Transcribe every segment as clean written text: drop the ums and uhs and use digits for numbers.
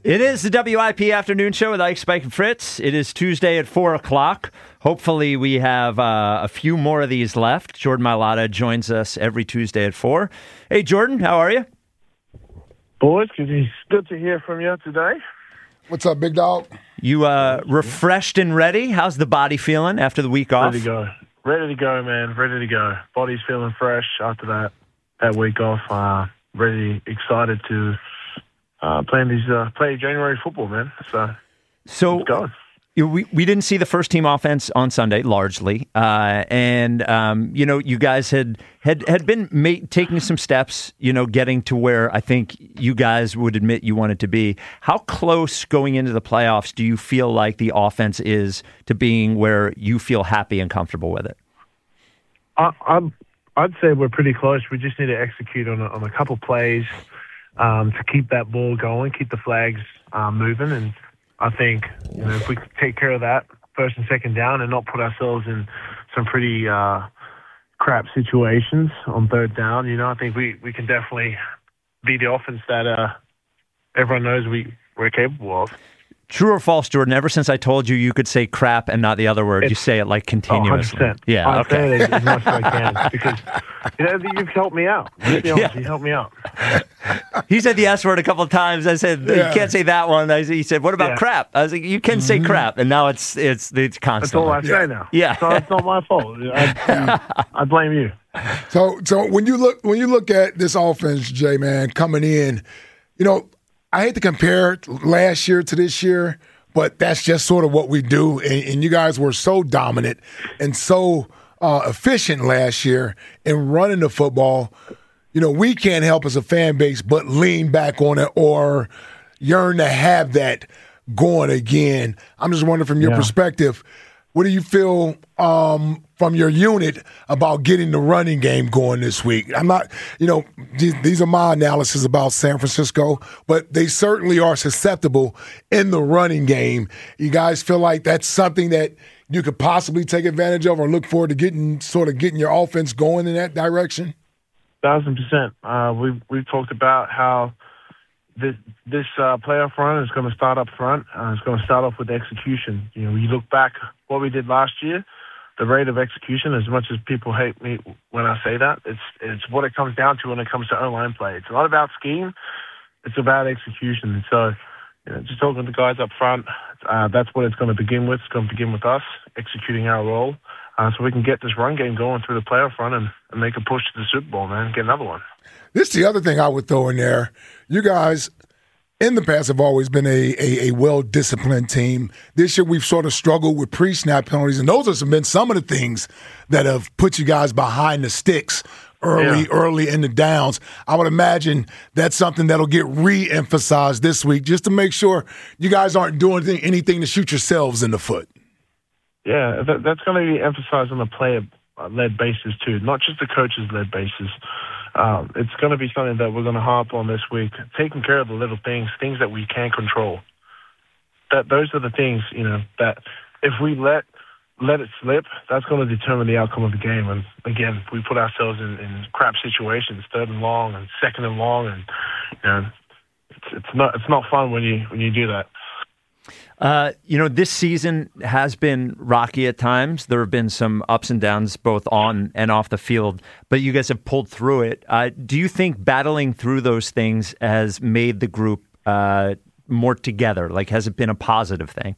It is the WIP Afternoon Show with Ike, Spike, and Fritz. It is Tuesday at 4 o'clock. Hopefully we have a few more of these left. Jordan Mailata joins us every Tuesday at 4. Hey, Jordan, how are you? Boys, it's good to hear from you today. What's up, big dog? You refreshed and ready? How's the body feeling after the week off? Ready to go. Ready to go, man. Ready to go. Body's feeling fresh after that week off. Ready, excited to play January football, man. So let's go. We didn't see the first team offense on Sunday, largely, and you guys had been taking some steps, getting to where I think you guys would admit you wanted to be. How close going into the playoffs do you feel like the offense is to being where you feel happy and comfortable with it? I'd say we're pretty close. We just need to execute on a couple plays to keep that ball going, keep the flags moving, and I think if we take care of that first and second down and not put ourselves in some pretty crap situations on third down, I think we can definitely be the offense that everyone knows we're capable of. True or false, Jordan? Ever since I told you could say crap and not the other word, you say it like continuously. 100%. Yeah, I'm okay. saying it as much as I can because you've helped me out. Let's be honest, you helped me out. He said the S word a couple of times. I said, you can't say that one. He said, what about crap? I was like, you can say crap. And now it's constant. That's all I say now. Yeah. So it's not my fault. I blame you. So when you look at this offense, Jay, man, coming in, I hate to compare last year to this year, but that's just sort of what we do. And you guys were so dominant and so efficient last year in running the football. We can't help as a fan base but lean back on it or yearn to have that going again. I'm just wondering from your perspective, what do you feel from your unit about getting the running game going this week? I'm not, these are my analysis about San Francisco, but they certainly are susceptible in the running game. You guys feel like that's something that you could possibly take advantage of or look forward to getting your offense going in that direction? 1,000%. We've talked about how this playoff run is going to start up front. It's going to start off with execution. You look back what we did last year, the rate of execution, as much as people hate me when I say that, it's what it comes down to when it comes to O-line play. It's not about scheme. It's about execution. And so, just talking to the guys up front, that's what it's going to begin with. It's going to begin with us executing our role so we can get this run game going through the playoff run and make a push to the Super Bowl, man, get another one. This is the other thing I would throw in there. You guys, in the past, have always been a well-disciplined team. This year, we've sort of struggled with pre-snap penalties, and those have been some of the things that have put you guys behind the sticks early in the downs. I would imagine that's something that'll get re-emphasized this week just to make sure you guys aren't doing anything to shoot yourselves in the foot. Yeah, that's going to be emphasized on a player-led basis too, not just the coaches-led basis. It's going to be something that we're going to harp on this week, taking care of the little things that we can control. Those are the things, that if we let it slip, that's going to determine the outcome of the game. And again, we put ourselves in crap situations, third and long and second and long, and it's not fun when you do that. This season has been rocky at times. There have been some ups and downs both on and off the field, but you guys have pulled through it. Do you think battling through those things has made the group more together? Like, has it been a positive thing?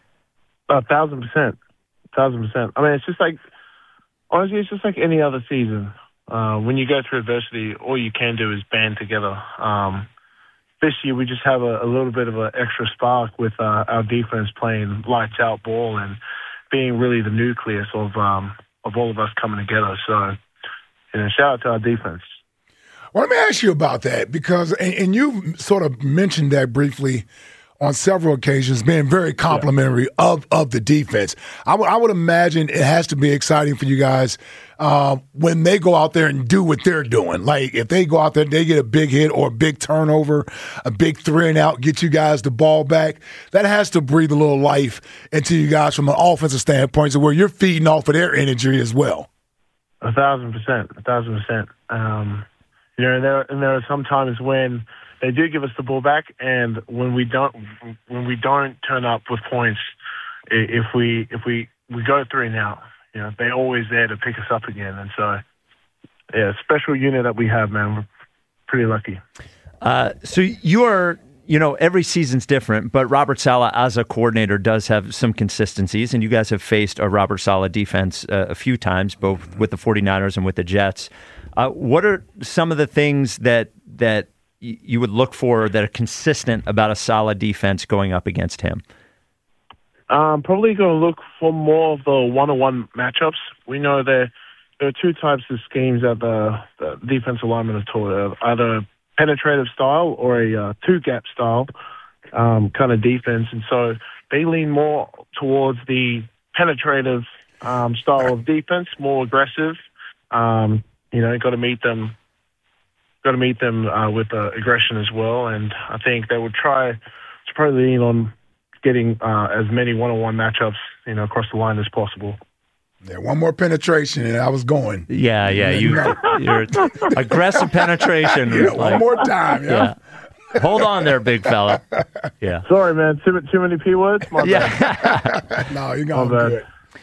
1,000%. 1,000%. I mean, it's just like, honestly, it's just like any other season. When you go through adversity, all you can do is band together. This year, we just have a little bit of an extra spark with our defense playing lights-out ball and being really the nucleus of all of us coming together. So, shout out to our defense. Well, let me ask you about that because, and you sort of mentioned that briefly on several occasions, being very complimentary of the defense. I would imagine it has to be exciting for you guys when they go out there and do what they're doing. Like if they go out there, they get a big hit or a big turnover, a big 3-and-out, get you guys the ball back. That has to breathe a little life into you guys from an offensive standpoint, so where you're feeding off of their energy as well. 1,000%. 1,000%. There are some times when they do give us the ball back, and when we don't turn up with points, if we go 3-0, they're always there to pick us up again. And so, yeah, special unit that we have, man. We're pretty lucky. So you are, every season's different, but Robert Saleh as a coordinator does have some consistencies, and you guys have faced a Robert Saleh defense a few times, both with the 49ers and with the Jets. What are some of the things that you would look for that are consistent about a Saleh defense going up against him? Probably going to look for more of the one-on-one matchups. We know there are two types of schemes that the defensive linemen are taught, either penetrative style or a two-gap style kind of defense. And so they lean more towards the penetrative style of defense, more aggressive. Got to meet them with aggression as well. And I think they would try to probably lean on getting as many one-on-one matchups, across the line as possible. Yeah, one more penetration, and I was going. Yeah, you're aggressive penetration. Yeah, one more time. Yeah. Hold on there, big fella. Yeah. Sorry, man. Too many P words. My bad. No, you're going good.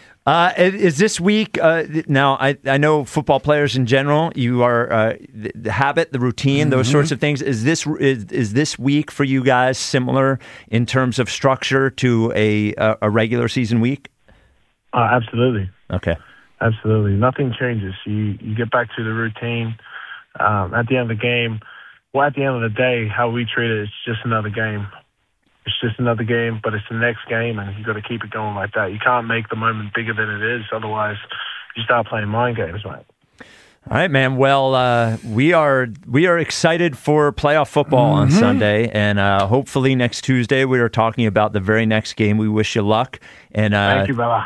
Is this week now? I know football players in general. You are the habit, the routine, those sorts of things. Is this week for you guys similar in terms of structure to a regular season week? Absolutely. Okay. Absolutely. Nothing changes. You get back to the routine. At the end of the game, at the end of the day, how we treat it, it's just another game. It's just another game, but it's the next game, and you've got to keep it going like that. You can't make the moment bigger than it is, otherwise you start playing mind games, mate. All right, man. Well, we are excited for playoff football on Sunday, and hopefully next Tuesday we are talking about the very next game. We wish you luck, and thank you, brother,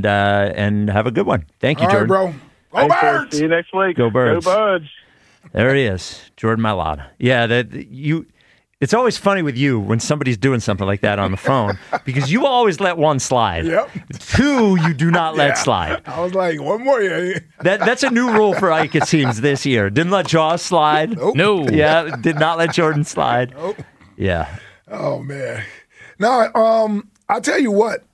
and have a good one. Thank you, Jordan. All right, bro. Go Birds! See you next week. Go Birds! Go Birds! There he is, Jordan Mailata. Yeah, It's always funny with you when somebody's doing something like that on the phone because you always let one slide. Yep. Two, you do not let slide. I was like, one more. Yeah. That's a new rule for Ike, it seems, this year. Didn't let Jaws slide. Nope. No. Yeah, did not let Jordan slide. Nope. Yeah. Oh, man. No, I'll tell you what.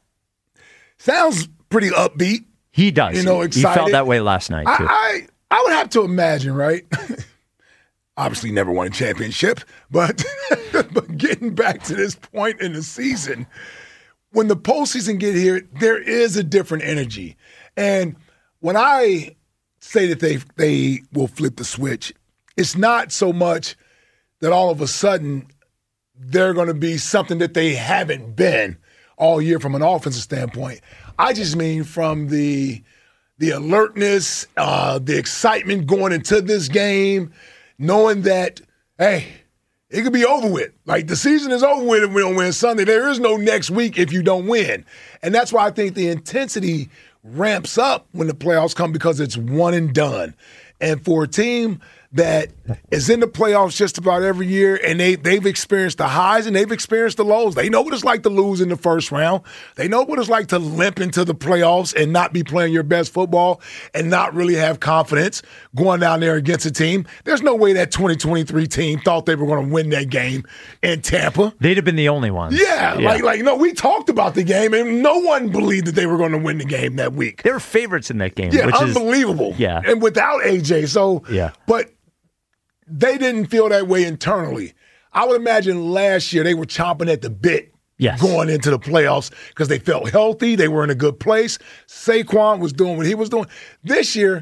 Sounds pretty upbeat. He does. Excited. He felt that way last night, too. I would have to imagine, right? Obviously never won a championship, but getting back to this point in the season, when the postseason get here, there is a different energy. And when I say that they will flip the switch, it's not so much that all of a sudden they're going to be something that they haven't been all year from an offensive standpoint. I just mean from the alertness, the excitement going into this game, knowing that, hey, it could be over with. Like, the season is over with if we don't win Sunday. There is no next week if you don't win. And that's why I think the intensity ramps up when the playoffs come, because it's one and done. And for a team that is in the playoffs just about every year, and they've experienced the highs and they've experienced the lows. They know what it's like to lose in the first round. They know what it's like to limp into the playoffs and not be playing your best football and not really have confidence going down there against a team. There's no way that 2023 team thought they were going to win that game in Tampa. They'd have been the only ones. Yeah. We talked about the game, and no one believed that they were going to win the game that week. They were favorites in that game. Yeah, which unbelievable. Yeah. And without AJ. So, yeah. But they didn't feel that way internally. I would imagine last year they were chomping at the bit going into the playoffs because they felt healthy. They were in a good place. Saquon was doing what he was doing. This year,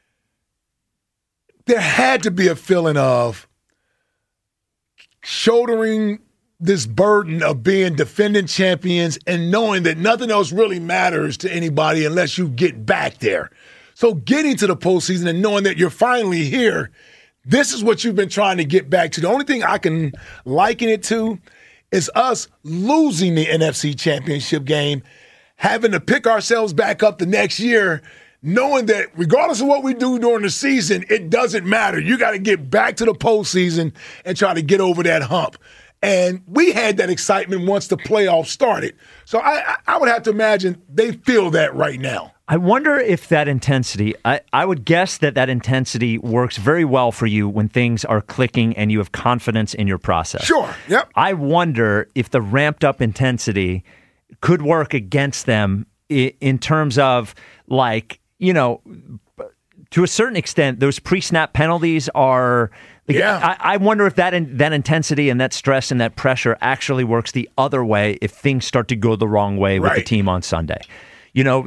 there had to be a feeling of shouldering this burden of being defending champions and knowing that nothing else really matters to anybody unless you get back there. So getting to the postseason and knowing that you're finally here, this is what you've been trying to get back to. The only thing I can liken it to is us losing the NFC Championship game, having to pick ourselves back up the next year, knowing that regardless of what we do during the season, it doesn't matter. You got to get back to the postseason and try to get over that hump. And we had that excitement once the playoffs started. So I would have to imagine they feel that right now. I wonder if that intensity, I would guess that intensity works very well for you when things are clicking and you have confidence in your process. Sure, yep. I wonder if the ramped up intensity could work against them in terms of, like, you know, to a certain extent, those pre-snap penalties are... Yeah. I wonder if that intensity and that stress and that pressure actually works the other way if things start to go the wrong way with the team on Sunday. You know,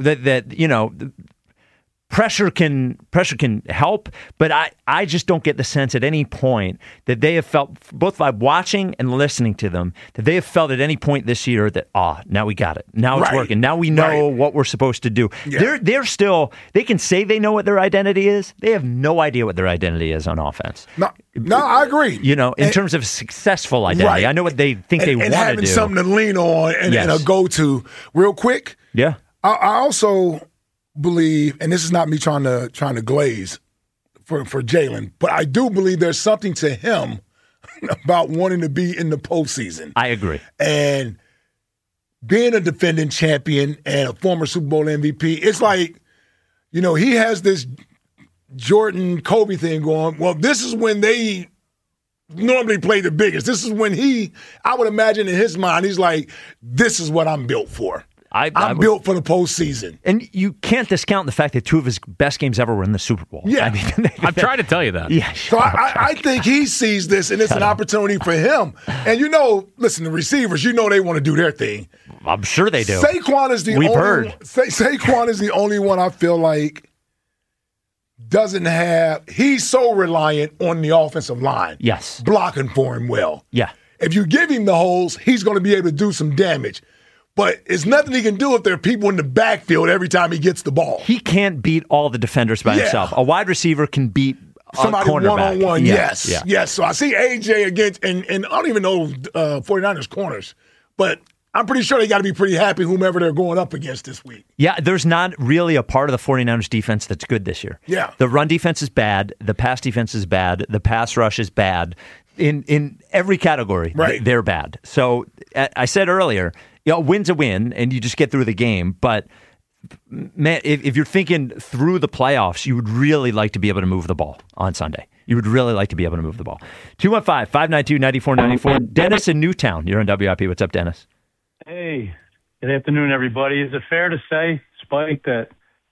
pressure can help, but I just don't get the sense at any point that they have felt, both by watching and listening to them, that they have felt at any point this year that, now we got it. Now it's working. Now we know what we're supposed to do. Yeah. They're still, they can say they know what their identity is. They have no idea what their identity is on offense. No, I agree. You know, in terms of successful identity. I know what they think they want to do. And having something to lean on and a go-to. Real quick. Yeah. I also believe, and this is not me trying to glaze for Jalen, but I do believe there's something to him about wanting to be in the postseason. I agree. And being a defending champion and a former Super Bowl MVP, it's like, you know, he has this Jordan Kobe thing going. Well, this is when they normally play the biggest. This is when I would imagine in his mind, he's like, this is what I'm built for. I'm built for the postseason. And you can't discount the fact that two of his best games ever were in the Super Bowl. Yeah. I mean, I'm trying to tell you that. Yeah. So I think he sees this, and it's an opportunity for him. And you know, listen, the receivers, you know they want to do their thing. I'm sure they do. Saquon is the Saquon is the only one I feel like doesn't have – he's so reliant on the offensive line. Yes. Blocking for him well. Yeah. If you give him the holes, he's going to be able to do some damage. But it's nothing he can do if there are people in the backfield every time he gets the ball. He can't beat all the defenders by himself. A wide receiver can beat somebody cornerback. One-on-one, yes. So I see A.J. against, and I don't even know 49ers corners, but I'm pretty sure they got to be pretty happy whomever they're going up against this week. Yeah, there's not really a part of the 49ers defense that's good this year. Yeah. The run defense is bad. The pass defense is bad. The pass rush is bad. In every category, they're bad. So I said earlier, a win's a win, and you just get through the game. But, man, if you're thinking through the playoffs, you would really like to be able to move the ball on Sunday. You would really like to be able to move the ball. 215-592-9494. Dennis in Newtown. You're on WIP. What's up, Dennis? Hey, good afternoon, everybody. Is it fair to say, Spike, that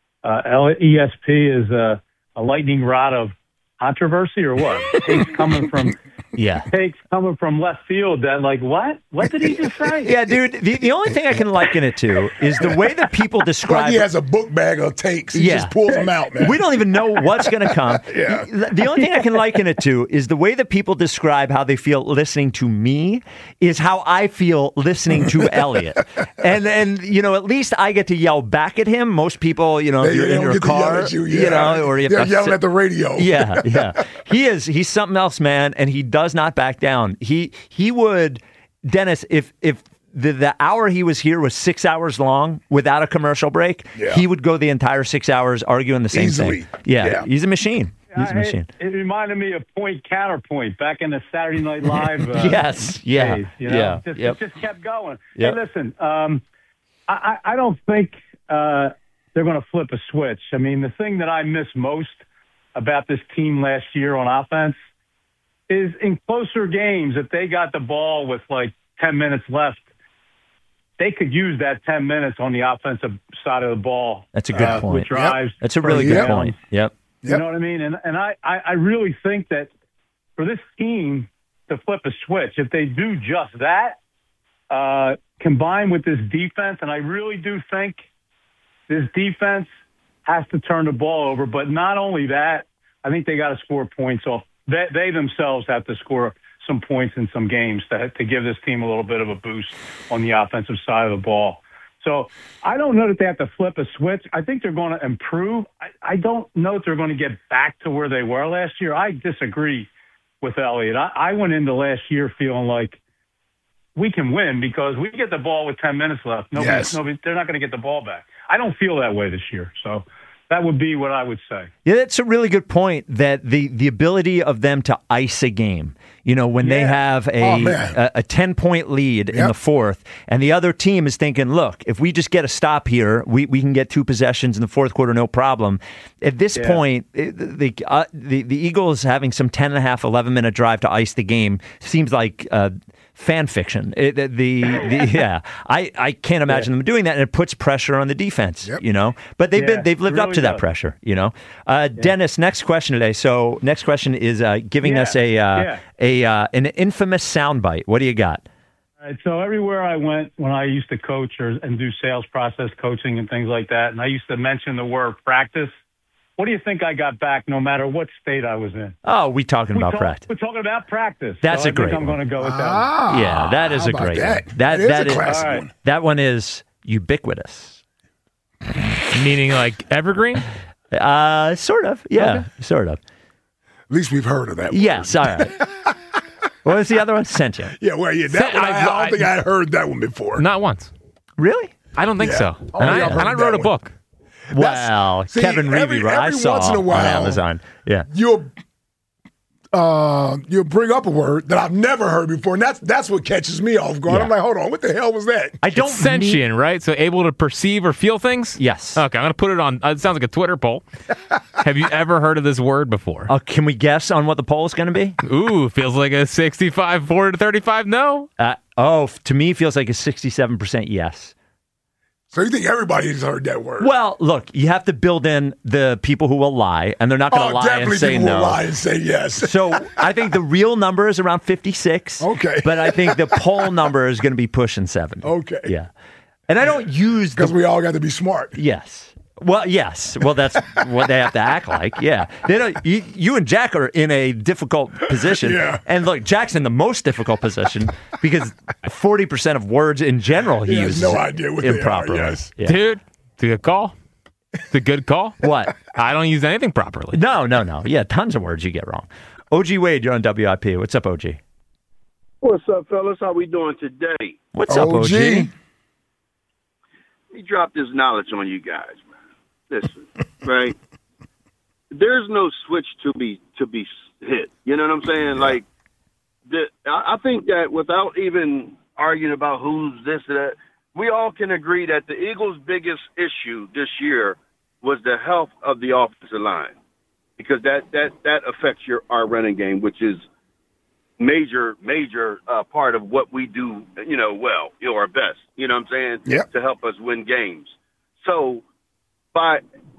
ESP is a lightning rod of controversy, or what? Takes coming from left field that, like, what? What did he just say? Yeah, dude, the only thing I can liken it to is the way that people describe... Like he has a book bag of takes. He just pulls them out, man. We don't even know what's going to come. The only thing I can liken it to is the way that people describe how they feel listening to me is how I feel listening to Elliot. And you know, at least I get to yell back at him. Most people, you know, if you're in your car, you know, or they're yelling at the radio. Yeah. He's something else, man, and he does not back down. He would, Dennis, if the hour he was here was 6 hours long without a commercial break, he would go the entire 6 hours arguing the same thing. Yeah, he's a machine. He's a machine. It reminded me of Point Counterpoint back in the Saturday Night Live days. You know? It just kept going. Hey, listen, I don't think they're going to flip a switch. I mean, the thing that I miss most about this team last year on offense is in closer games, if they got the ball with like 10 minutes left, they could use that 10 minutes on the offensive side of the ball. That's a good point. With drives. That's a really good point. Yep. You know what I mean? And I really think that for this team to flip a switch, if they do just that, combined with this defense, and I really do think this defense has to turn the ball over. But not only that, I think they got to score points off. They themselves have to score some points in some games to give this team a little bit of a boost on the offensive side of the ball. So I don't know that they have to flip a switch. I think they're going to improve. I don't know if they're going to get back to where they were last year. I disagree with Elliott. I went into last year feeling like we can win because we get the ball with 10 minutes left. Nobody, they're not going to get the ball back. I don't feel that way this year. So That would be what I would say. Yeah, that's a really good point, that the ability of them to ice a game, when they have a 10-point lead in the fourth, and the other team is thinking, look, if we just get a stop here, we can get 2 possessions in the fourth quarter, no problem. At this point, the Eagles having some 10.5, 11-minute drive to ice the game seems like fan fiction. I can't imagine them doing that, and it puts pressure on the defense. But they've lived up to that pressure. Dennis, next question today. So next question is giving us an infamous soundbite. What do you got? All right, so everywhere I went when I used to coach and do sales process coaching and things like that, and I used to mention the word practice. What do you think I got back no matter what state I was in? Oh, we're talking about practice. We're talking about practice. That's a great one. I'm going to go with that. Yeah, that is a great one. That is a classic one. That one is ubiquitous. Meaning like evergreen? Sort of. Yeah, okay. Sort of. At least we've heard of that one. Yes, all right. What was the other one? Sentient. Yeah, well, that one, I don't think I had heard that one before. Not once. Really? I don't think so. And I wrote a book. Well, Kevin Reevy, I saw once in a while, on Amazon. Yeah, you'll bring up a word that I've never heard before, and that's what catches me off guard. Yeah. I'm like, hold on, what the hell was that? It's sentient, right? So able to perceive or feel things? Yes. Okay, I'm going to put it on. It sounds like a Twitter poll. Have you ever heard of this word before? Can we guess on what the poll is going to be? Ooh, feels like a 65-4 to 35 no. To me, feels like a 67% yes. So you think everybody's heard that word? Well, look, you have to build in the people who will lie, and they're not going to lie and say no. Definitely people will lie and say yes. So I think the real number is around 56. Okay. But I think the poll number is going to be pushing 70. Okay. Yeah. And I don't use because we all got to be smart. Yes. Well, yes. Well, that's what they have to act like. Yeah. They don't. You and Jack are in a difficult position. Yeah. And look, Jack's in the most difficult position because 40% of words in general he uses no idea what improperly. They are, yes. Yeah. Dude, it's a good call. It's a good call. What? I don't use anything properly. No. Yeah, tons of words you get wrong. OG Wade, you're on WIP. What's up, OG? What's up, fellas? How we doing today? What's up, OG? He dropped his knowledge on you guys, man. Listen, right? There's no switch to be hit. You know what I'm saying? Like, I think that without even arguing about who's this or that, we all can agree that the Eagles' biggest issue this year was the health of the offensive line, because that affects our running game, which is major part of what we do, well, our best. You know what I'm saying? Yeah. To help us win games. So, by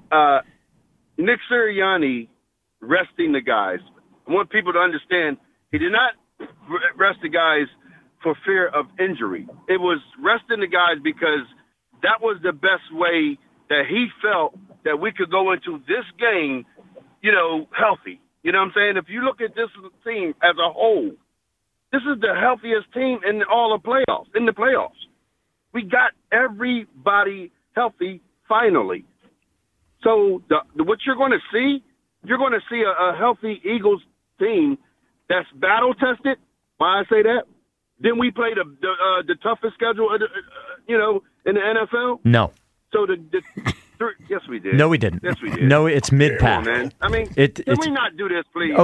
Nick Sirianni resting the guys, I want people to understand he did not rest the guys for fear of injury. It was resting the guys because that was the best way that he felt that we could go into this game, healthy. You know what I'm saying? If you look at this team as a whole, this is the healthiest team in all the playoffs. We got everybody healthy finally. So what you're going to see a healthy Eagles team that's battle tested. Why I say that? Didn't we play the toughest schedule, in the NFL? No. So yes, we did. No, we didn't. Yes, we did. No, it's mid-pack. Man. I mean, can we not do this, please?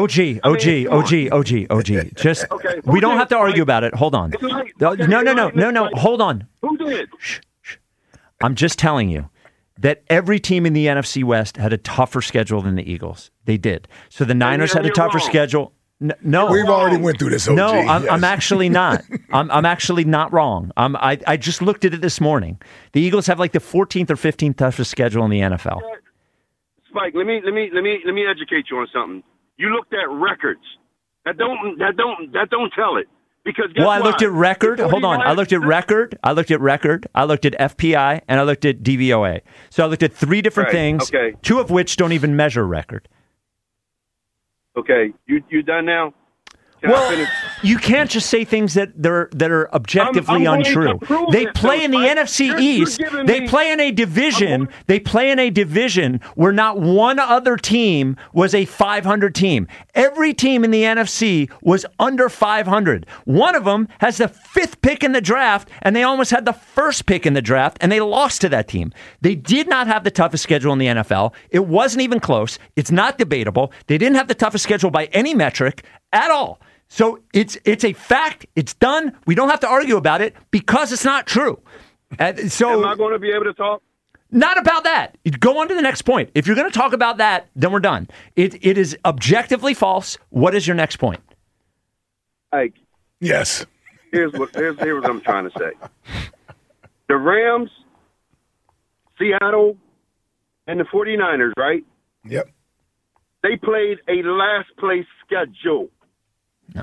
OG. Just okay. We don't have to argue about it. Hold on. No. Hold on. Who did? Shh. I'm just telling you that every team in the NFC West had a tougher schedule than the Eagles. They did. So the Niners had a tougher schedule. No, we've already went through this. OG. No, I'm actually not. I'm actually not wrong. I just looked at it this morning. The Eagles have like the 14th or 15th toughest schedule in the NFL. Spike, let me educate you on something. You looked at records. That don't tell it. Because I looked at record. Hold on. I looked at record. I looked at FPI, and I looked at DVOA. So I looked at 3 different things, 2 of which don't even measure record. Okay. You done now? Can I Well, finish? you can't just say things that are objectively I'm going to untrue. prove They it, play though, in the Spike. NFC You're East. giving They me- play in a division. They play in a division where not one other team was a 500 team. Every team in the NFC was under 500. One of them has the 5th pick in the draft, and they almost had the 1st pick in the draft, and they lost to that team. They did not have the toughest schedule in the NFL. It wasn't even close. It's not debatable. They didn't have the toughest schedule by any metric at all. So it's a fact. It's done. We don't have to argue about it because it's not true. So Am I going to be able to talk? not about that. Go on to the next point. If you're going to talk about that, then we're done. It is objectively false. What is your next point? Like, Yes. here's what I'm trying to say. The Rams, Seattle, and the 49ers, right? Yep. They played a last place schedule. No.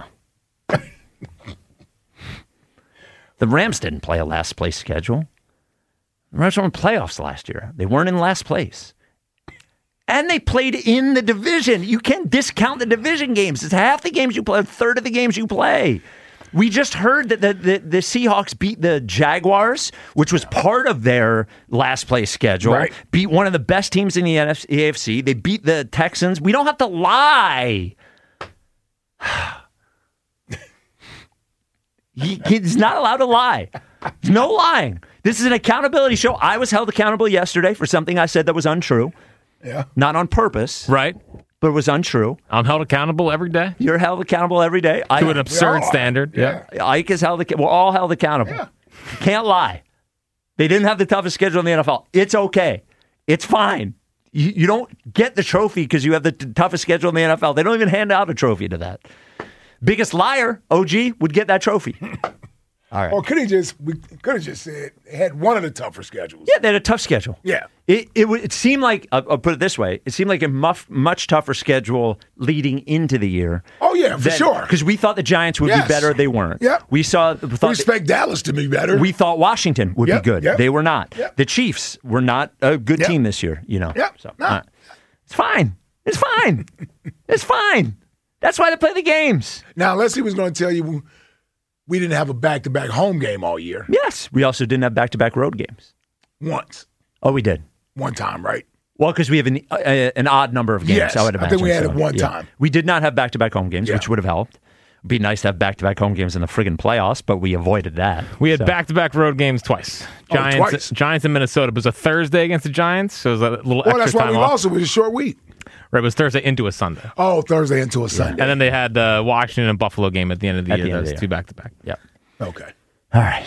The Rams didn't play a last place schedule. The Rams were in playoffs last year. They weren't in last place. And they played in the division. You can't discount the division games. It's half the games you play, a third of the games you play. We just heard that the Seahawks beat the Jaguars, which was part of their last place schedule. Right. Beat one of the best teams in the AFC. They beat the Texans. We don't have to lie. He's not allowed to lie. There's no lying. This is an accountability show. I was held accountable yesterday for something I said that was untrue. Yeah. Not on purpose, Right. but it was untrue. I'm held accountable every day You're held accountable every day. to an absurd are. standard. Yeah. Ike is held. We're all held accountable. Yeah. Can't lie. They didn't have the toughest schedule in the NFL. It's okay. It's fine. You don't get the trophy because you have the toughest schedule in the NFL. They don't even hand out a trophy to that. Biggest liar, OG, would get that trophy. All right. Or we could have just said they had one of the tougher schedules. Yeah, they had a tough schedule. Yeah. It seemed like, I'll put it this way, it seemed like a much tougher schedule leading into the year. Oh, yeah, for sure. Because we thought the Giants would Yes. be better. They weren't. Yep. We We thought expect Dallas to be better. we thought Washington would Yep, be good. yep. They were not. Yep. The Chiefs were not a good Yep. team this year, Yep. So, No. it's fine. It's fine. It's fine. That's why they play the games. Now, unless he was going to tell you we didn't have a back-to-back home game all year. Yes. We also didn't have back-to-back road games. Once. Oh, we did. One time, right? Well, because we have an odd number of games, Yes, I would I imagine. think we had it so, one yeah. time. We did not have back-to-back home games, Yeah. which would have helped. It'd be nice to have back-to-back home games in the friggin' playoffs, but we avoided that. We had So- back-to-back road games twice. Twice. Giants in Minnesota. It was a Thursday against the Giants, so it was a little Well, extra that's why time we off. lost. It was a short week. Right, it was Thursday into a Sunday. Oh, Thursday into a Sunday. And then they had the Washington and Buffalo game at the end of the At year. the end of Those the two year. back-to-back. Yep. Okay. All right.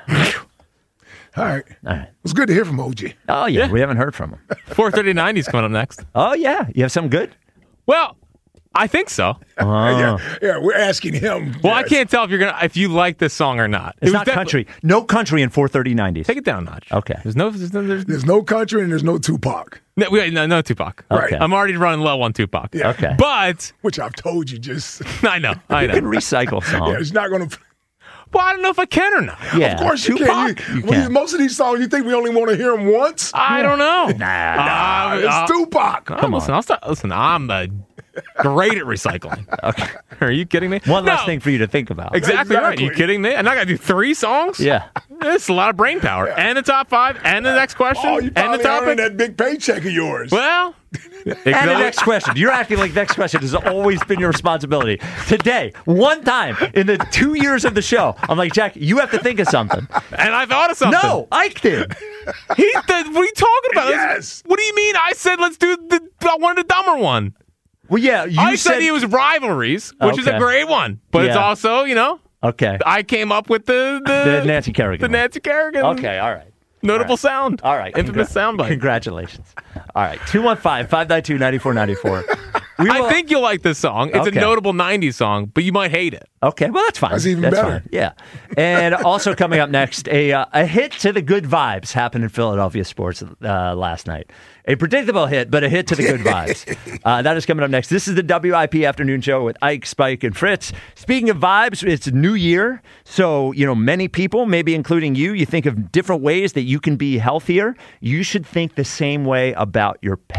All right. All right. It was good to hear from OG. Oh, yeah. Yeah. We haven't heard from him. 4:30-90's coming up next. Oh, yeah. You have something good? Well, I think so. Yeah, we're asking him. Well, I Yes. can't tell if you like this song or not. It's was not country. No country in 430-90s. Take it down a notch. Okay. There's no There's no country and there's no Tupac, no Tupac. Okay. I'm already running low on Tupac. Yeah. Okay. But which I've told you just. I know. You can recycle Yeah, songs. it's not going to. Well, I don't know if I can or not. Yeah. Of course you Tupac, can. you can. Most of these songs, you think we only want to hear them once? I don't know. Nah. It's Tupac. Listen, I'm great at recycling. Okay. Are you kidding me? One less No. thing for you to think about. Exactly right. Exactly. You kidding me? And I got to do 3 songs? Yeah. It's a lot of brain power. And the top 5, and the next question, Oh, you and the probably earning topic. that big paycheck of yours. Well, And the next question. You're acting like next question has always been your responsibility. Today, one time in the 2 years of the show, I'm like, Jack, you have to think of something. and I thought of something. No, Ike did. What are you talking about? Yes. What do you mean? I said let's do I wanted a dumber one. Well, yeah, you I said it was rivalries, which is a Okay. great one. But it's Yeah. also, Okay. I came up with the Nancy Kerrigan The one. Nancy Kerrigan. Okay, all right. Notable sound. All right. Infamous soundbite. Congratulations. All right. 215-592-9494. I think you'll like this song. It's Okay. a notable 90s song, but you might hate it. Okay, well, that's fine. That's even better. Fine. Yeah. And also coming up next, a hit to the good vibes happened in Philadelphia sports last night. A predictable hit, but a hit to the good vibes. That is coming up next. This is the WIP Afternoon Show with Ike, Spike, and Fritz. Speaking of vibes, it's a new year. So, many people, maybe including you think of different ways that you can be healthier. You should think the same way about your pet.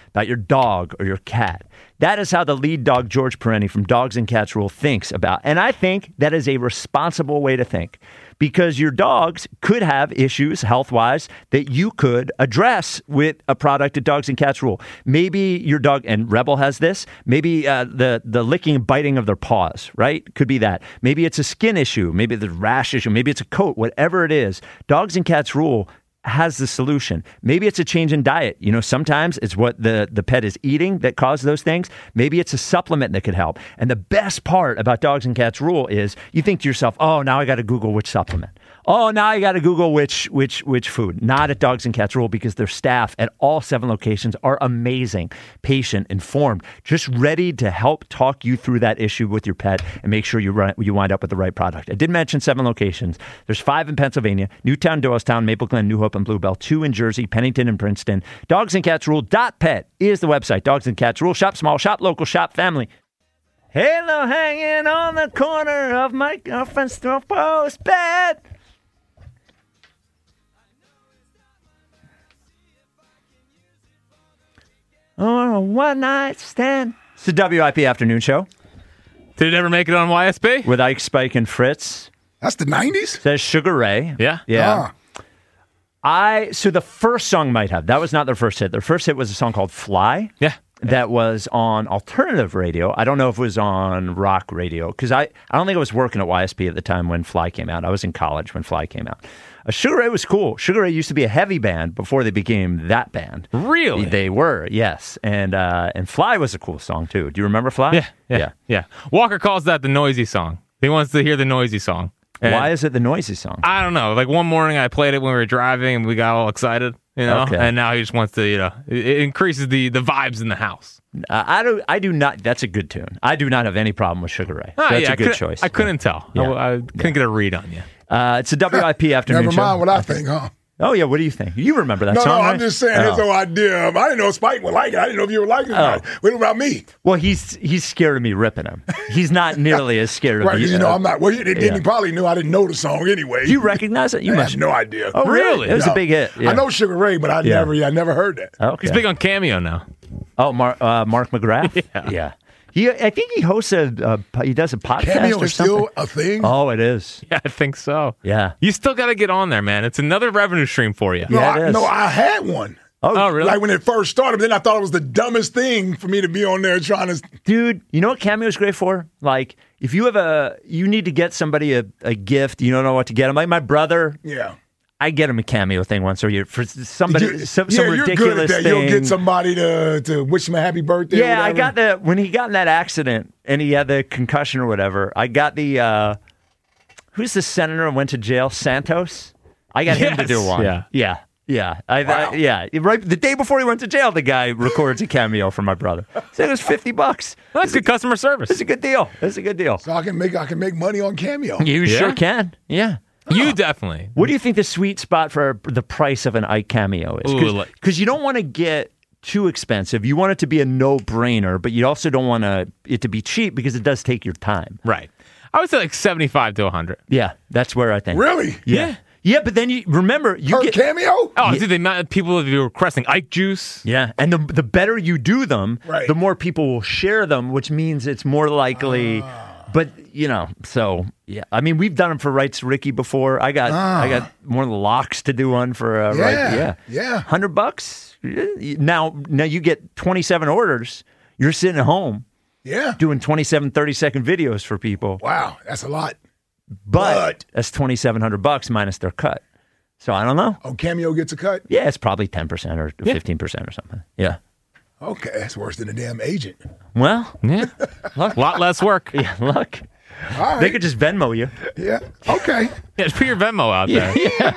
about your dog or your cat. That is how the lead dog, George Perenni from Dogs and Cats Rule, thinks about. And I think that is a responsible way to think, because your dogs could have issues health-wise that you could address with a product at Dogs and Cats Rule. Maybe your dog, and Rebel has this, maybe the licking and biting of their paws, right? Could be that. Maybe it's a skin issue. Maybe the rash issue. Maybe it's a coat. Whatever it is, Dogs and Cats Rule has the solution. Maybe it's a change in diet. You know, sometimes it's what the pet is eating that causes those things. Maybe it's a supplement that could help. And the best part about Dogs and Cats Rule is you think to yourself, oh, now I got to Google which supplement. Oh, now I got to Google which food. Not at Dogs and Cats Rule, because their staff at all 7 locations are amazing, patient, informed, just ready to help talk you through that issue with your pet and make sure you wind up with the right product. I did mention 7 locations. There's 5 in Pennsylvania, Newtown, Doylestown, Maple Glen, New Hope, and Bluebell, 2 in Jersey, Pennington, and Princeton. DogsandCatsRule.pet is the website. Dogs and Cats Rule. Shop small, shop local, shop family. Halo hanging on the corner of my girlfriend's post bed. Or a one-night stand. It's the WIP Afternoon Show. Did it ever make it on YSB? With Ike, Spike, and Fritz. That's the 90s? Says Sugar Ray. Yeah. Yeah. So the first song might have. That was not their first hit. Their first hit was a song called Fly. Yeah. That was on alternative radio. I don't know if it was on rock radio, because I don't think I was working at YSP at the time when Fly came out. I was in college when Fly came out. Sugar Ray was cool. Sugar Ray used to be a heavy band before they became that band. Really? They were, yes. And Fly was a cool song, too. Do you remember Fly? Yeah. Walker calls that the noisy song. He wants to hear the noisy song. And why is it the noisy song? I don't know. Like one morning I played it when we were driving and we got all excited, Okay. And now he just wants to, it increases the vibes in the house. I do not. That's a good tune. I do not have any problem with Sugar Ray. That's a good choice. I couldn't tell. Yeah. I couldn't get a read on you. It's a WIP Afternoon Never Show. mind what I think, huh? Oh, yeah. What do you think? You remember that No, song, right? I'm just saying his whole idea. I didn't know Spike would like it. I didn't know if you were liking it. What about me? Well, he's scared of me ripping him. He's not nearly as scared of Right, me. I'm not. Well, he probably knew I didn't know the song anyway. Do you recognize it? You I must. have no idea. Oh, really? It was a big hit. Yeah. I know Sugar Ray, but I never heard that. Okay. He's big on Cameo now. Oh, Mark McGrath? Yeah. I think he hosts he does a podcast Cameo or is something. still a thing? Oh, it is. Yeah, I think so. Yeah. You still got to get on there, man. It's another revenue stream for you. No, Yeah, it is. I had one. Oh, really? Like when it first started, then I thought it was the dumbest thing for me to be on there trying to. Dude, you know what Cameo is great for? Like, if you you need to get somebody a gift, you don't know what to get them. Like my brother. Yeah. I get him a Cameo thing once a year for somebody, some you're ridiculous good at that. thing. You'll get somebody to wish him a happy birthday. Yeah, or I whatever. got when he got in that accident and he had the concussion or whatever. I got who's the senator and went to jail? Santos. I got him to do one. Yeah. Yeah. Wow. Right the day before he went to jail, the guy records a Cameo for my brother. So it was $50. That's good customer service. It's a good deal. So I can make money on Cameo. You sure can. Yeah. You definitely. What do you think the sweet spot for the price of an Ike Cameo is? Because you don't want to get too expensive. You want it to be a no-brainer, but you also don't want it to be cheap because it does take your time. Right. I would say like 75 to 100. Yeah, that's where I think. Really? Yeah. Yeah, but then you remember Per get Cameo? Oh, dude, the amount of people that are requesting Ike juice. Yeah, and the better you do them, Right. the more people will share them, which means it's more likely. But so yeah. I mean, we've done them for Rights Ricky before. I got one of the locks to do one for Yeah. $100. Now you get 27 orders. You're sitting at home Yeah. doing 27 30-second videos for people. Wow, that's a lot. But that's $2,700 minus their cut. So I don't know. Oh, Cameo gets a cut? Yeah, it's probably 10% or 15% or something. Yeah. Okay, that's worse than a damn agent. Well, Yeah. A lot less work. yeah, look. All right. They could just Venmo you. Yeah. Okay. Yeah, just put your Venmo out there.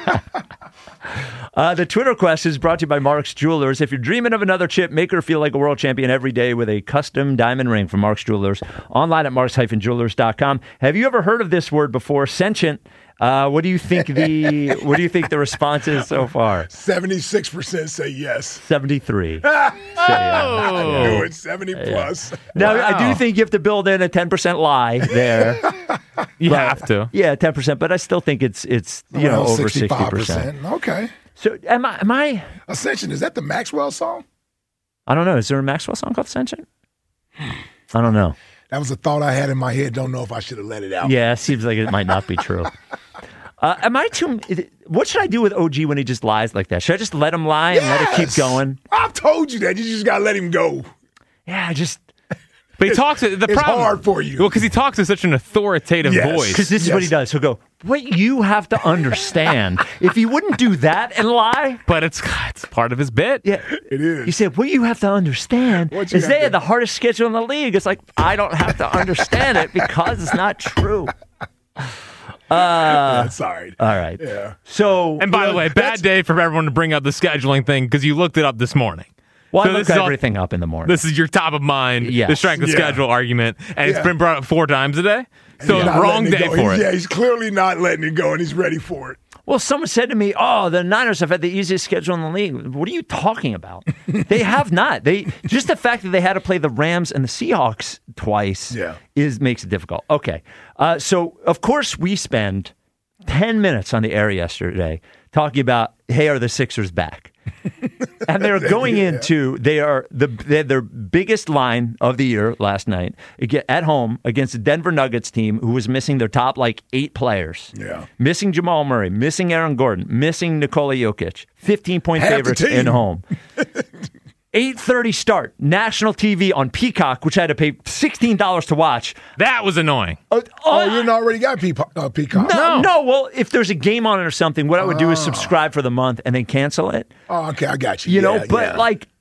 The Twitter quest is brought to you by Mark's Jewelers. If you're dreaming of another chip, make her feel like a world champion every day with a custom diamond ring from Mark's Jewelers. Online at marks-jewelers.com. Have you ever heard of this word before? Sentient. What do you think the response is so far? 76% say yes. 73. I knew it. 70 plus. Now, I do think you have to build in a 10% lie there. You have to. Yeah, 10%, but I still think it's Around over 65%. 60%. Okay. So am I Ascension, is that the Maxwell song? I don't know. Is there a Maxwell song called Sunshine? I don't know. That was a thought I had in my head. Don't know if I should have let it out. Yeah, it seems like it might not be true. What should I do with OG when he just lies like that? Should I just let him lie and let it keep going? I've told you that. You just got to let him go. Yeah, But he talks. It's hard for you. Well, because he talks in such an authoritative voice. Because this is what he does. He'll go, what you have to understand, if he wouldn't do that and lie. But it's part of his bit. Yeah, It is. He said, what you have to understand is they had the hardest schedule in the league. It's like, I don't have to understand it because it's not true. Sorry. All right. Yeah. So, And by the way, bad day for everyone to bring up the scheduling thing because you looked it up this morning. well, So I this look is all- everything up in the morning. This is your top of mind, Yes. the strength of Yeah. schedule argument, and it's been brought up 4 times a day. So He's not wrong letting day go. for it. Yeah, he's clearly not letting it go, and he's ready for it. Well, someone said to me, "Oh, the Niners have had the easiest schedule in the league." What are you talking about? They have not. Just the fact that they had to play the Rams and the Seahawks twice makes it difficult. Okay, so of course we spend 10 minutes on the air yesterday talking about, hey, are the Sixers back? And they're going into they had their biggest line of the year last night at home against the Denver Nuggets team who was missing their top 8 players. Yeah. Missing Jamal Murray, missing Aaron Gordon, missing Nikola Jokic. 15-point Half the favorites team. in home. 8:30 start, national TV on Peacock, which I had to pay $16 to watch. That was annoying. Oh, you didn't already got Peacock? No. Well, if there's a game on it or something, what I would do is subscribe for the month and then cancel it. Oh, okay, I got you. You know, but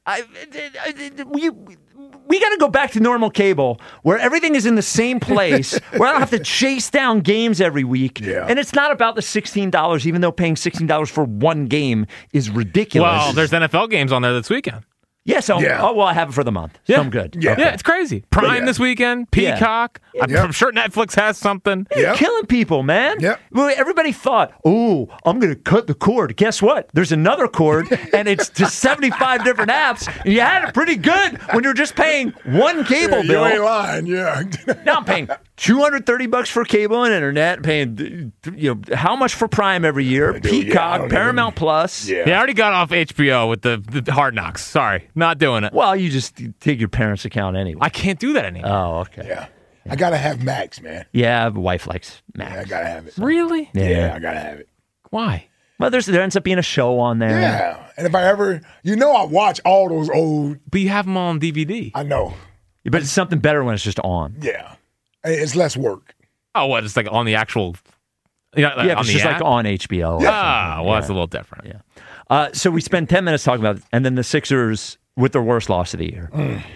we got to go back to normal cable where everything is in the same place, where I don't have to chase down games every week. Yeah. And it's not about the $16, even though paying $16 for one game is ridiculous. Well, there's NFL games on there this weekend. Yeah, so I have it for the month. So I'm good. Yeah. Okay. Yeah, it's crazy. Prime this weekend, Peacock. I'm sure Netflix has something. You're killing people, man. Yep. Well, everybody thought, oh, I'm going to cut the cord. Guess what? There's another cord, and it's to 75 different apps. And you had it pretty good when you're just paying one cable bill. You ain't lying, yeah. Now I'm paying $230 for cable and internet, paying how much for Prime every year? Peacock, Paramount Plus. Yeah. Yeah, I already got off HBO with the Hard Knocks. Sorry, not doing it. Well, you just take your parents' account anyway. I can't do that anymore. Oh, okay. Yeah. I got to have Max, man. Yeah, the wife likes Max. Yeah, I got to have it. Really? Yeah, I got to have it. Why? Well, there ends up being a show on there. Yeah. And if I ever, I watch all those old, But you have them all on DVD. I know. But it's something better when it's just on. Yeah. It's less work. Oh, what? It's like on the actual. Yeah, Yeah, on it's the just app? like on HBO. That's a little different. Yeah. So we spend 10 minutes talking about it, and then the Sixers with their worst loss of the year.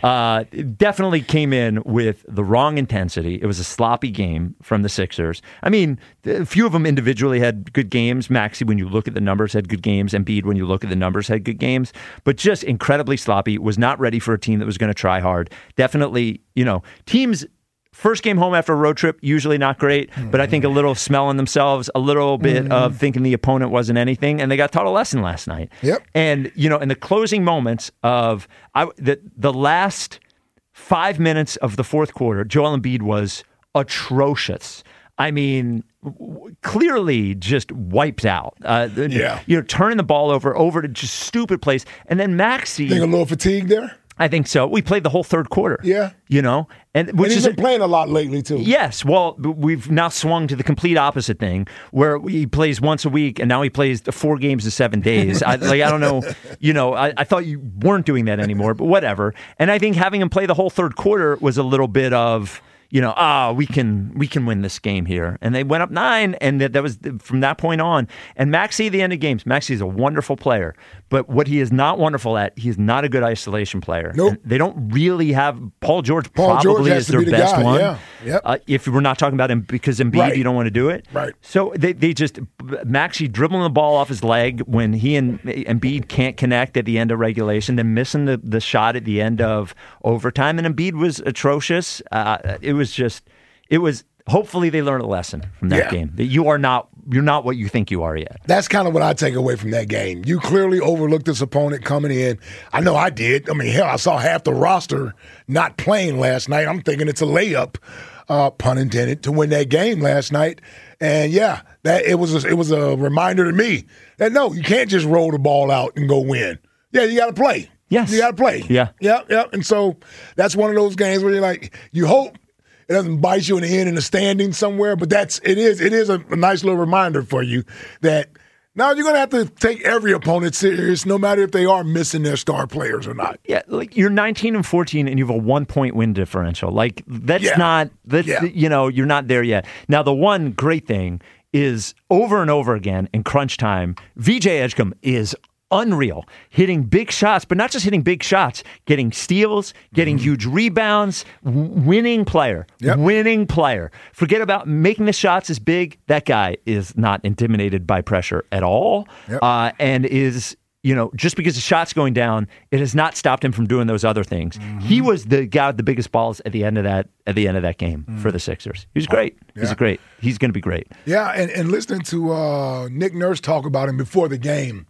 Definitely came in with the wrong intensity. It was a sloppy game from the Sixers. I mean, a few of them individually had good games. Maxey, when you look at the numbers, had good games. Embiid, when you look at the numbers, had good games. But just incredibly sloppy. Was not ready for a team that was going to try hard. Definitely, teams... First game home after a road trip, usually not great, but I think a little smelling themselves, a little bit of thinking the opponent wasn't anything, and they got taught a lesson last night. Yep. And, in the closing moments of the last 5 minutes of the fourth quarter, Joel Embiid was atrocious. I mean, clearly just wiped out. Turning the ball over to just stupid plays. And then Maxey. Think a little fatigue there? I think so. We played the whole third quarter. Yeah. And Which he's been playing a lot lately, too. Yes. Well, we've now swung to the complete opposite thing where he plays once a week and now he plays 4 games in 7 days. I don't know. I thought you weren't doing that anymore, but whatever. And I think having him play the whole third quarter was a little bit of, we can win this game here. And they went up 9, and that was from that point on. And Maxey, the end of games, Maxey is a wonderful player. But what he is not wonderful at, he is not a good isolation player. Nope. And they don't really have Paul George. Paul George probably has is to their be the best guy, one. yeah. Yep. If we're not talking about him because Embiid, Right. you don't want to do it. Right. So they just Maxey dribbling the ball off his leg when he and Embiid can't connect at the end of regulation, then missing the shot at the end of overtime, and Embiid was atrocious. It was. Hopefully, they learned a lesson from that game. That you're not what you think you are yet. That's kind of what I take away from that game. You clearly overlooked this opponent coming in. I know I did. I mean, hell, I saw half the roster not playing last night. I'm thinking it's a layup, pun intended, to win that game last night. And that it was a reminder to me that no, you can't just roll the ball out and go win. Yeah, you got to play. Yes. You got to play. Yeah. Yep. And so that's one of those games where you're like, you hope it doesn't bite you in the end in the standing somewhere, but it is a nice little reminder for you that now you're going to have to take every opponent serious, no matter if they are missing their star players or not. Yeah, like you're 19-14 and you have a 1-point win differential. Like you're not there yet. Now the one great thing is over and over again in crunch time, VJ Edgecombe is unreal, hitting big shots, but not just hitting big shots, getting steals, getting huge rebounds, winning player. Forget about making the shots as big. That guy is not intimidated by pressure at all, and is, just because the shot's going down, it has not stopped him from doing those other things. He was the guy with the biggest balls at the end of that game for the Sixers. He was great. He's going to be great. Yeah, and listening to Nick Nurse talk about him before the game,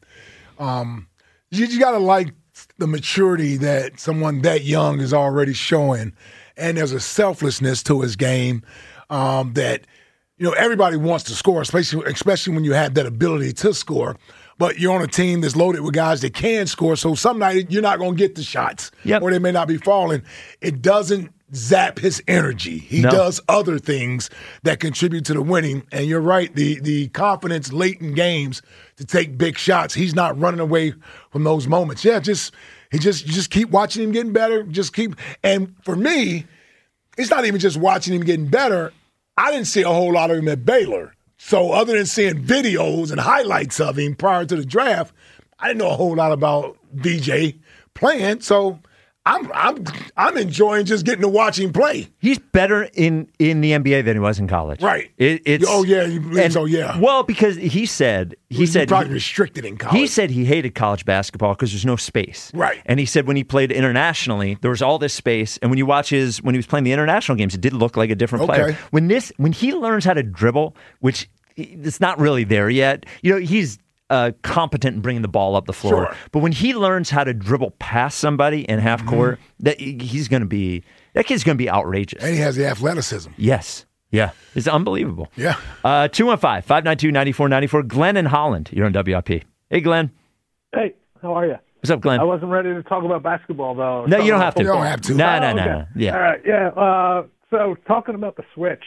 you got to like the maturity that someone that young is already showing, and there's a selflessness to his game that everybody wants to score, especially when you have that ability to score. But you're on a team that's loaded with guys that can score, so some night you're not going to get the shots, or they may not be falling. It doesn't zap his energy. He does other things that contribute to the winning. And you're right, the confidence late in games to take big shots. He's not running away from those moments. Yeah, you just keep watching him getting better. And for me, it's not even just watching him getting better. I didn't see a whole lot of him at Baylor. So other than seeing videos and highlights of him prior to the draft, I didn't know a whole lot about VJ playing. So I'm enjoying just getting to watch him play. He's better in the NBA than he was in college. Right. Yeah. Well, because he said probably restricted in college. He said he hated college basketball because there's no space. Right. And he said when he played internationally, there was all this space. And when you watch when he was playing the international games, it did look like a different player. When he learns how to dribble, which it's not really there yet. He's competent in bringing the ball up the floor. Sure. But when he learns how to dribble past somebody in half court, that kid's going to be outrageous. And he has the athleticism. Yes. Yeah. It's unbelievable. Yeah. 215-592-9494. Glenn in Holland. You're on WIP. Hey, Glenn. Hey, how are you? What's up, Glenn? I wasn't ready to talk about basketball, though. No, you don't have to. You don't have to. No. Okay. Yeah. All right. Yeah. So talking about the switch,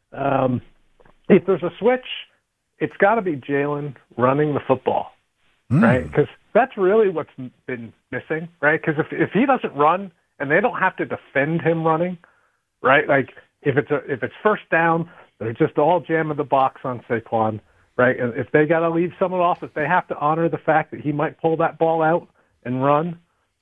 if there's a switch, it's got to be Jalen running the football, right? Because that's really what's been missing, right? Because if he doesn't run and they don't have to defend him running, right? Like if it's first down, they're just all jamming the box on Saquon, right? And if they got to leave someone off, if they have to honor the fact that he might pull that ball out and run,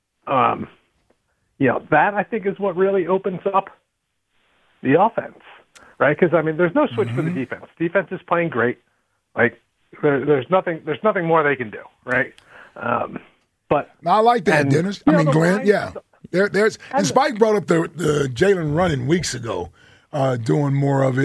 that I think is what really opens up the offense, right? Because there's no switch for the defense. Defense is playing great. Like there's nothing more they can do, right? But I like that, Dennis. Glenn. Yeah, there's and Spike brought up the Jalen running weeks ago, doing more of it.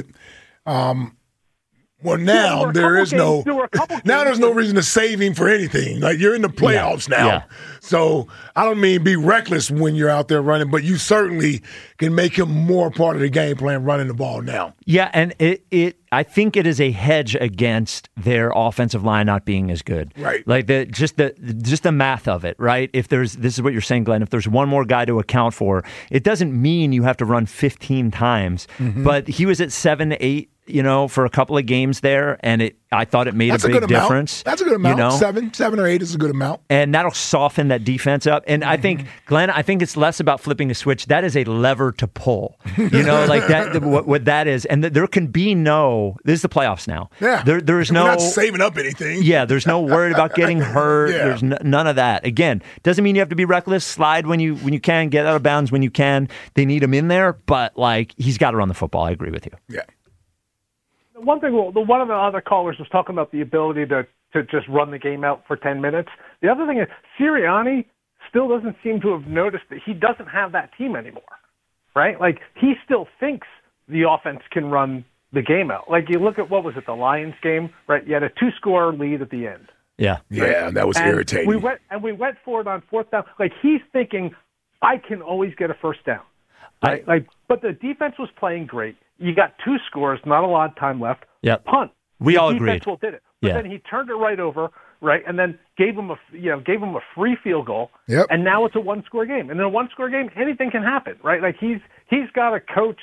Well, now there's no reason to save him for anything. Like you're in the playoffs now, so I don't mean be reckless when you're out there running, but you certainly can make him more part of the game plan running the ball now. Yeah, and I think it is a hedge against their offensive line not being as good. Right. Like just the math of it, right? This is what you're saying, Glenn, if there's one more guy to account for, it doesn't mean you have to run 15 times, but he was at 7 to 8, for a couple of games there, and I thought it made a big difference. That's a good amount. 7 or 8 is a good amount. And that'll soften that defense up. And I think, Glenn, it's less about flipping a switch. That is a lever to pull. Like that, what that is. And there can be this is the playoffs now. Yeah. There is no. We're not saving up anything. Yeah, there's no worry about getting hurt. Yeah. There's none of that. Again, doesn't mean you have to be reckless. Slide when you can, get out of bounds when you can. They need him in there, but he's got to run the football. I agree with you. Yeah. One thing, one of the other callers was talking about the ability to just run the game out for 10 minutes. The other thing is Sirianni still doesn't seem to have noticed that he doesn't have that team anymore, right? Like he still thinks the offense can run the game out. Like you look at the Lions game, right? You had a 2-score lead at the end. Yeah. Yeah, that was irritating. We went for it on fourth down. Like he's thinking, I can always get a first down. Right? But the defense was playing great. You got 2 scores, not a lot of time left. Yep. Punt. We all agreed. agreed. The defense did it. But then he turned it right over, right? And then gave them a free field goal. Yep. And now it's a one-score game. And in a one-score game, anything can happen, right? Like he's got to coach,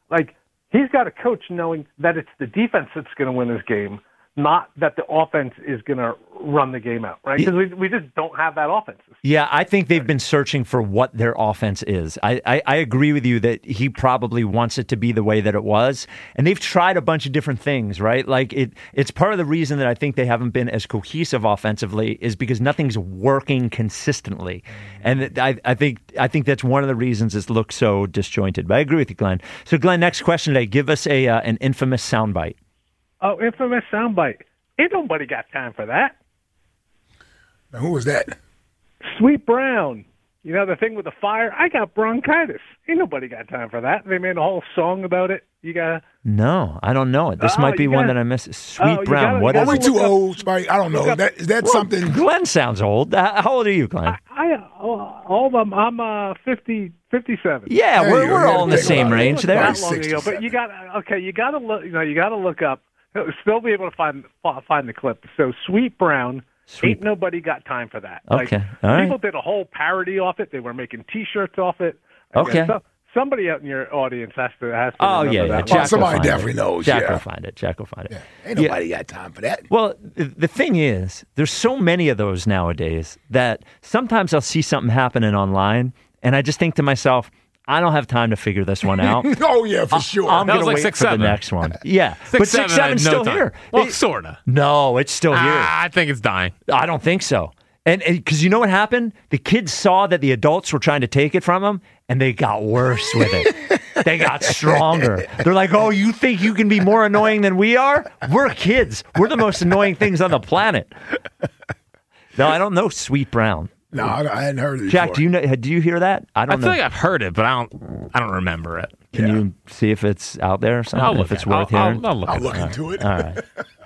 knowing that it's the defense that's going to win this game, not that the offense is going to run the game out, right? Because we just don't have that offense. Yeah, I think they've been searching for what their offense is. I agree with you that he probably wants it to be the way that it was. And they've tried a bunch of different things, right? Like it's part of the reason that I think they haven't been as cohesive offensively is because nothing's working consistently. And I think that's one of the reasons it looks so disjointed. But I agree with you, Glenn. So, Glenn, next question today. Give us an infamous soundbite. Oh, infamous soundbite. Ain't nobody got time for that. Now, who was that? Sweet Brown. You know, the thing with the fire? I got bronchitis. Ain't nobody got time for that. They made a whole song about it. You got No, I don't know it. This might be one that I missed. Sweet Brown. What is Are we it? too old, Spike? I don't know. Is that something? Glenn sounds old. How old are you, Glenn? all of them. I'm 57. Yeah, There you go. we're all in the Think same about it. range That there. long ago, but you got to look. You got to look up. Still be able to find the clip. So Sweet Brown. Ain't nobody got time for that. Okay, Like, all right. people did a whole parody off it. They were making T-shirts off it. Okay. So, somebody out in your audience has to. Oh, remember yeah. that. Jack will somebody find definitely it. knows, Jack yeah. will find it. Jack will find it. Ain't nobody got time for that. Well, the thing is, there's so many of those nowadays that sometimes I'll see something happening online, and I just think to myself, I don't have time to figure this one out. Oh, yeah, for sure. I'm That going was to like wait 6, for the 7. next one. Yeah. 6, But 7, 6, I had 7's no still time. here. Well, sort of. No, it's still here. I think it's dying. I don't think so. And because you know what happened? The kids saw that the adults were trying to take it from them, and they got worse with it. They got stronger. They're like, oh, you think you can be more annoying than we are? We're kids. We're the most annoying things on the planet. No, I don't know Sweet Brown. No, I hadn't heard of it Jack, before. do you hear that? I I don't feel know. like I've heard it, but I don't remember it. Can you see if it's out there or something? I'll look if it's at it. worth hearing? I'll look I'll at look it. into it. All right.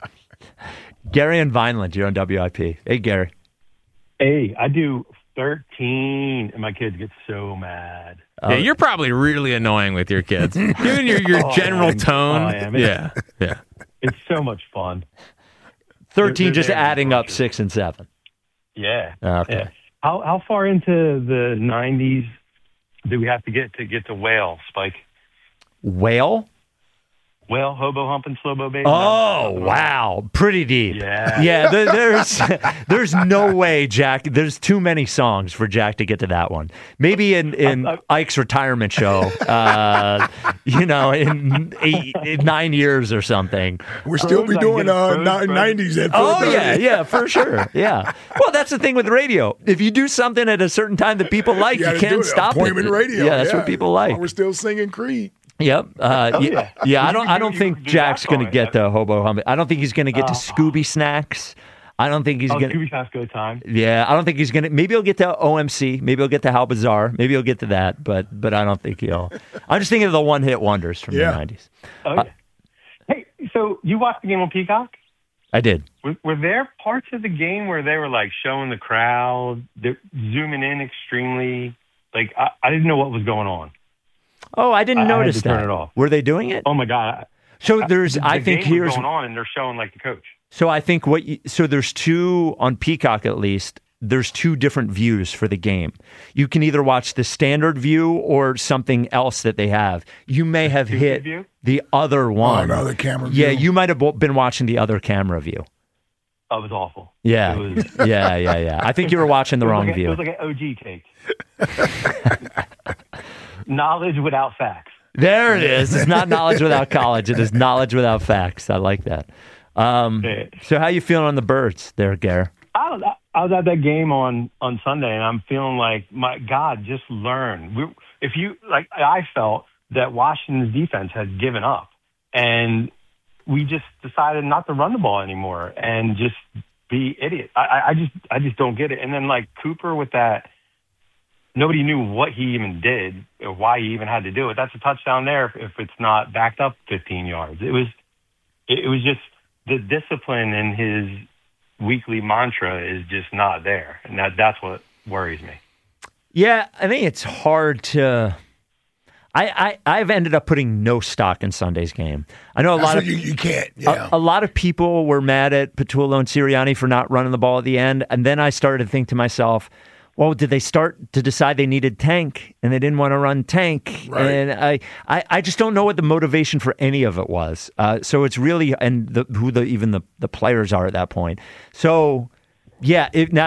Gary and Vineland, you're on WIP. Hey, Gary. Hey, I do 13, and my kids get so mad. Yeah, you're probably really annoying with your kids. Given your general tone. I am. Yeah. It's so much fun. 13 They're just there to adding up crush it. 6 and 7. Yeah. Okay. Yeah. How far into the 90s do we have to get to Whale, Spike? Whale? Whale, Hobo Humping, Slowbo Baby? Oh, wow. Pretty deep. Yeah. Yeah, there's no way, Jack. There's too many songs for Jack to get to that one. Maybe in Ike's retirement show, in 9 years or something. We'll still be doing Froze. 90s at Oh, 4:30. yeah, for sure. Yeah. Well, that's the thing with radio. If you do something at a certain time that people like, you gotta do can't it. stop Appointment it. radio. Yeah, that's what people like. We're still singing Creed. Yep. Yeah. I don't think you do Jack's that going to song. get to Hobo Humping. I don't think he's going to get to Scooby Snacks. I don't think he's going to. Scooby Snack's good time. Yeah, I don't think he's going to. Maybe he'll get to OMC. Maybe he'll get to How Bizarre. Maybe he'll get to that. But I don't think he'll. I'm just thinking of the one-hit wonders from the 90s. Oh, yeah. Hey, so you watched the game on Peacock? I did. Were there parts of the game where they were like showing the crowd, they're zooming in extremely? Like I didn't know what was going on. Oh, I didn't I had notice to that. turn it off. Were they doing it? Oh my God! So there's. The I think game was here's. going on, and they're showing like the coach. So I think so there's two on Peacock at least. There's two different views for the game. You can either watch the standard view or something else that they have. You may have hit view? the other one. another camera Yeah, view. you might have been watching the other camera view. Oh, it was awful. Yeah, It was, yeah. I think you were watching the wrong It view. was like an OG take. Knowledge without facts. There it is. It's not knowledge without college. It is knowledge without facts. I like that. So how you feeling on the Birds there, Gare? I was at that game on Sunday, and I'm feeling like, my God, just learn. I felt that Washington's defense had given up, and we just decided not to run the ball anymore and just be idiots. I just don't get it. And then like Cooper with that, nobody knew what he even did or why he even had to do it. That's a touchdown there if it's not backed up 15 yards. It was just the discipline in his weekly mantra is just not there, and that's what worries me. Yeah, I think it's hard to. I've ended up putting no stock in Sunday's game. I know you can't. Yeah. A lot of people were mad at Patullo and Sirianni for not running the ball at the end, and then I started to think to myself, well, did they start to decide they needed Tank and they didn't want to run Tank? Right. And I just don't know what the motivation for any of it was. So it's really who the players are at that point. So yeah,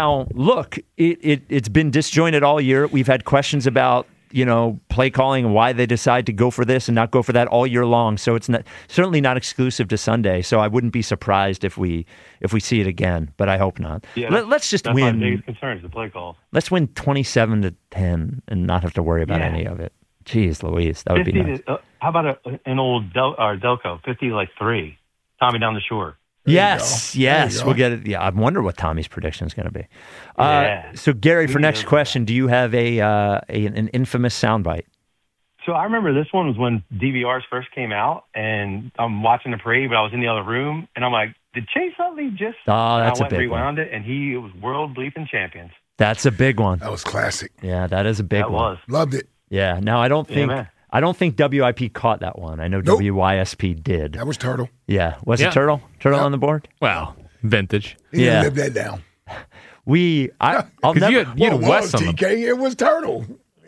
it's been disjointed all year. We've had questions about play calling and why they decide to go for this and not go for that all year long. So it's certainly not exclusive to Sunday. So I wouldn't be surprised if we see it again, but I hope not. Yeah, let's just that's win. My biggest concern is the play call. Let's win 27-10 and not have to worry about any of it. Jeez Louise, that would be nice. How about an old Delco, 50-3, Tommy down the shore? Yes, we'll get it. Yeah, I wonder what Tommy's prediction is going to be. So, Gary, for next question, do you have an infamous soundbite? So I remember this one was when DVRs first came out, and I'm watching the parade, but I was in the other room, and I'm like, did Chase Utley just? Oh, that's a big one. Rewound it, and he was world bleeping champions. That's a big one. That was classic. Yeah, that is a big one. That was. Loved it. Yeah. Now I don't think. Man. I don't think WIP caught that one. I know Nope. WYSP did. That was Turtle. Yeah. Was it Turtle? Turtle on the board? Well, vintage. He didn't Yeah. live that down. I'll never. You had What Wes was on them. TK? It was Turtle.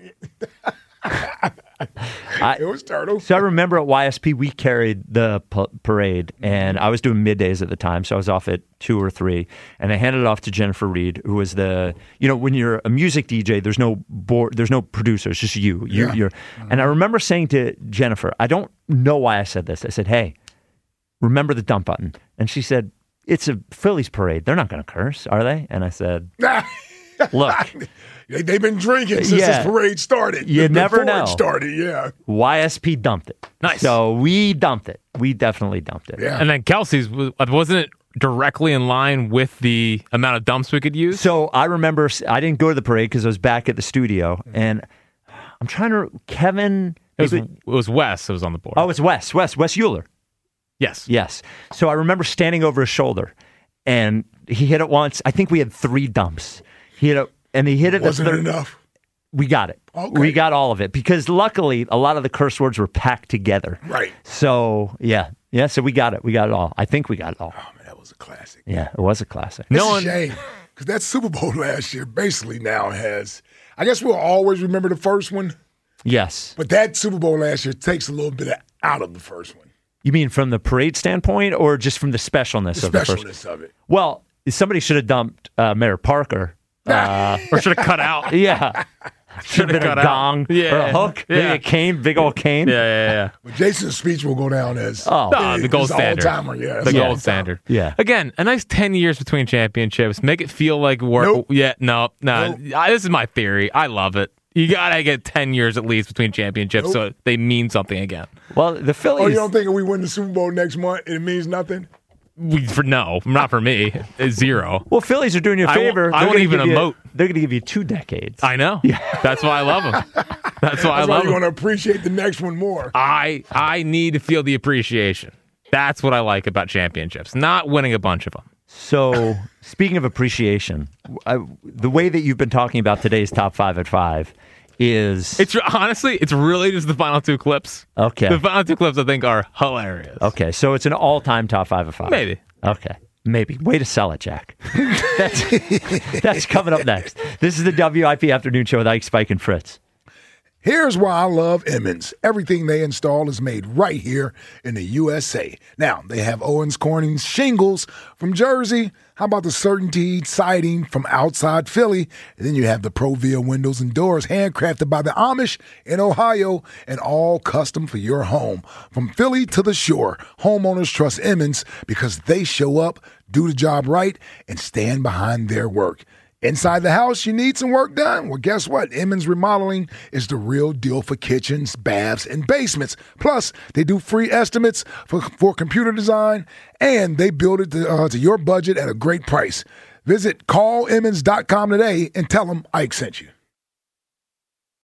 It was Turtle. So I remember at YSP we carried the parade, and I was doing middays at the time, so I was off at 2 or 3, and I handed it off to Jennifer Reed, who was when you're a music DJ, there's no board, there's no producer, it's just you. You're, and I remember saying to Jennifer, I don't know why I said this. I said, "Hey, remember the dump button," and she said, "It's a Phillies parade. They're not going to curse, are they?" And I said, "Look." They've been drinking since this parade started. You never Before know. it started, yeah. YSP dumped it. Nice. So we dumped it. We definitely dumped it. Yeah. And then Kelsey's, wasn't it directly in line with the amount of dumps we could use? So I remember I didn't go to the parade because I was back at the studio, and I'm trying to Kevin. It was Wes that was on the board. Oh, it's Wes Euler. Yes. So I remember standing over his shoulder, and he hit it once. I think we had 3 dumps. He hit it, and he hit it. Wasn't it enough? We got it. Okay. We got all of it because luckily a lot of the curse words were packed together. Right. So yeah. So we got it. We got it all. I think we got it all. Oh, man, that was a classic. Yeah, it was a classic. It's a shame because that Super Bowl last year basically now has. I guess we'll always remember the first one. Yes. But that Super Bowl last year takes a little bit out of the first one. You mean from the parade standpoint or just from the specialness of the first? The specialness of it. Well, somebody should have dumped Mayor Parker. Or should have cut out. Yeah. Should have been a gong or a hook. Maybe a cane, big old cane. Yeah. But Jason's speech will go down as the gold standard. All-timer, yeah. The gold standard. Yeah. Again, a nice 10 years between championships. Make it feel like work. Nope. Yeah, no. This is my theory. I love it. You got to get 10 years at least between championships so they mean something again. Well, the Phillies. Oh, you don't think if we win the Super Bowl next month, it means nothing? No, not for me. It's 0. Well, Phillies are doing you a favor. I won't even emote. They're going to give you 2 decades. I know. Yeah. That's why I love them. That's why I love you're them. going to appreciate the next one more. I need to feel the appreciation. That's what I like about championships, not winning a bunch of them. So, speaking of appreciation, the way that you've been talking about today's top 5 at 5 is... It's really just the final 2 clips. Okay. The final 2 clips I think are hilarious. Okay, so it's an all-time top 5 at 5. Maybe. Okay. Maybe. Way to sell it, Jack. That's coming up next. This is the WIP Afternoon Show with Ike, Spike, and Fritz. Here's why I love Emmons. Everything they install is made right here in the USA. Now, they have Owens Corning shingles from Jersey. How about the Certainty siding from outside Philly? And then you have the Provia windows and doors handcrafted by the Amish in Ohio and all custom for your home. From Philly to the shore, homeowners trust Emmons because they show up, do the job right, and stand behind their work. Inside the house, you need some work done? Well, guess what? Emmons Remodeling is the real deal for kitchens, baths, and basements. Plus, they do free estimates for computer design, and they build it to your budget at a great price. Visit callemmons.com today and tell them Ike sent you.